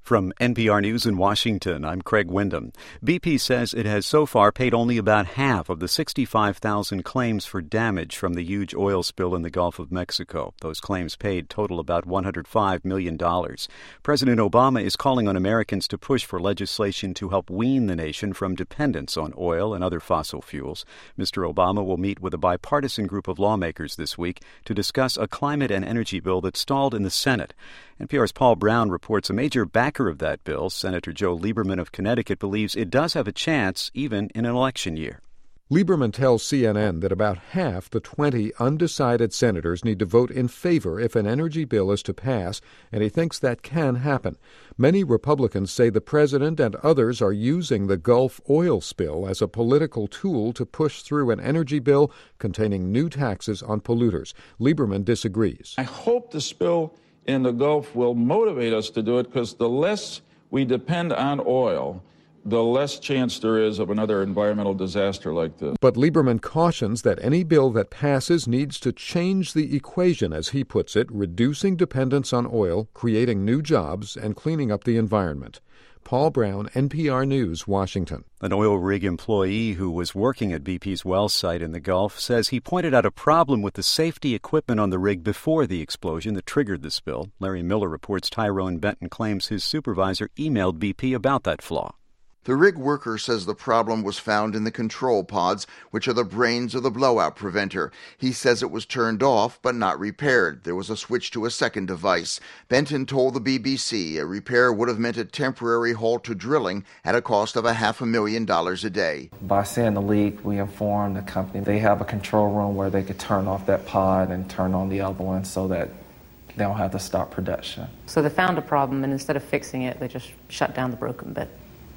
From NPR News in Washington, I'm Craig Windham. BP says it has so far paid only about half of the 65,000 claims for damage from the huge oil spill in the Gulf of Mexico. Those claims paid total about $105 million. President Obama is calling on Americans to push for legislation to help wean the nation from dependence on oil and other fossil fuels. Mr. Obama will meet with a bipartisan group of lawmakers this week to discuss a climate and energy bill that stalled in the Senate. NPR's Paul Brown reports a major backer of that bill, Senator Joe Lieberman of Connecticut, believes it does have a chance even in an election year. Lieberman tells CNN that about half the 20 undecided senators need to vote in favor if an energy bill is to pass, and he thinks that can happen. Many Republicans say the president and others are using the Gulf oil spill as a political tool to push through an energy bill containing new taxes on polluters. Lieberman disagrees. I hope the spill in the Gulf will motivate us to do it, because the less we depend on oil, the less chance there is of another environmental disaster like this. But Lieberman cautions that any bill that passes needs to change the equation, as he puts it, reducing dependence on oil, creating new jobs, and cleaning up the environment. Paul Brown, NPR News, Washington. An oil rig employee who was working at BP's well site in the Gulf says he pointed out a problem with the safety equipment on the rig before the explosion that triggered the spill. Larry Miller reports Tyrone Benton claims his supervisor emailed BP about that flaw. The rig worker says the problem was found in the control pods, which are the brains of the blowout preventer. He says it was turned off but not repaired. There was a switch to a second device. Benton told the BBC a repair would have meant a temporary halt to drilling at a cost of $500,000 a day. By seeing the leak, we informed the company. They have a control room where they could turn off that pod and turn on the other one so that they don't have to stop production. So they found a problem, and instead of fixing it, they just shut down the broken bit.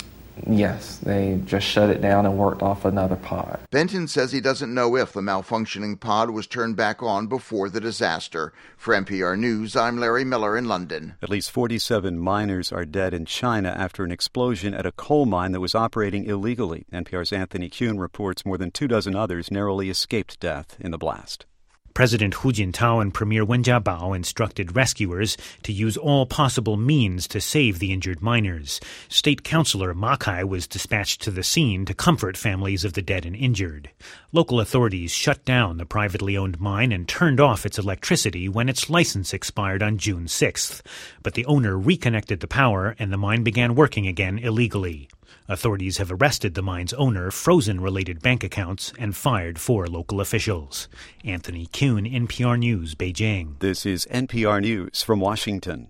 Yes, they just shut it down and worked off another pod. Benton says he doesn't know if the malfunctioning pod was turned back on before the disaster. For NPR News, I'm Larry Miller in London. At least 47 miners are dead in China after an explosion at a coal mine that was operating illegally. NPR's Anthony Kuhn reports more than 24 others narrowly escaped death in the blast. President Hu Jintao and Premier Wen Jiabao instructed rescuers to use all possible means to save the injured miners. State Councilor Ma Kai was dispatched to the scene to comfort families of the dead and injured. Local authorities shut down the privately owned mine and turned off its electricity when its license expired on June 6th. But the owner reconnected the power and the mine began working again illegally. Authorities have arrested the mine's owner, frozen related bank accounts, and fired 4 local officials. Anthony Kuhn, NPR News, Beijing. This is NPR News from Washington.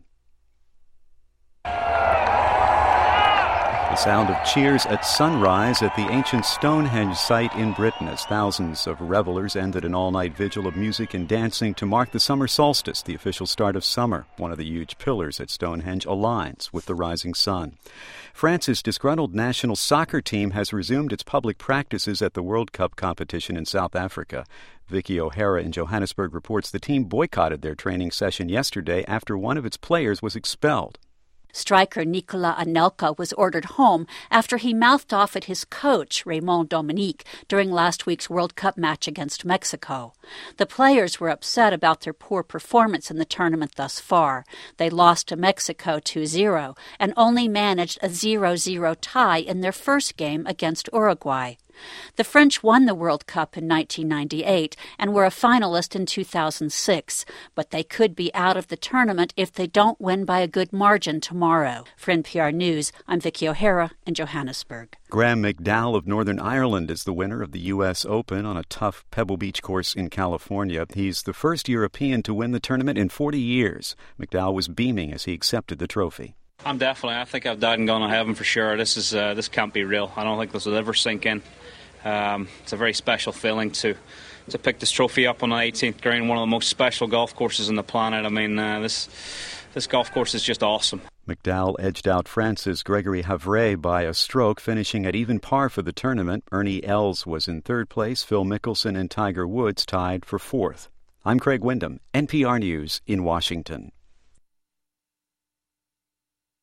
The sound of cheers at sunrise at the ancient Stonehenge site in Britain as thousands of revelers ended an all-night vigil of music and dancing to mark the summer solstice, the official start of summer. One of the huge pillars at Stonehenge aligns with the rising sun. France's disgruntled national soccer team has resumed its public practices at the World Cup competition in South Africa. Vicky O'Hara in Johannesburg reports the team boycotted their training session yesterday after one of its players was expelled. Striker Nicolas Anelka was ordered home after he mouthed off at his coach, Raymond Dominique, during last week's World Cup match against Mexico. The players were upset about their poor performance in the tournament thus far. They lost to Mexico 2-0 and only managed a 0-0 tie in their first game against Uruguay. The French won the World Cup in 1998 and were a finalist in 2006, but they could be out of the tournament if they don't win by a good margin tomorrow. For NPR News, I'm Vicky O'Hara in Johannesburg. Graham McDowell of Northern Ireland is the winner of the U.S. Open on a tough Pebble Beach course in California. He's the first European to win the tournament in 40 years. McDowell was beaming as he accepted the trophy. I think I've died and gone to heaven for sure. This can't be real. I don't think this will ever sink in. It's a very special feeling to pick this trophy up on the 18th green, one of the most special golf courses on the planet. I mean, this golf course is just awesome. McDowell edged out France's Gregory Havre by a stroke, finishing at even par for the tournament. Ernie Els was in third place. Phil Mickelson and Tiger Woods tied for fourth. I'm Craig Windham, NPR News in Washington.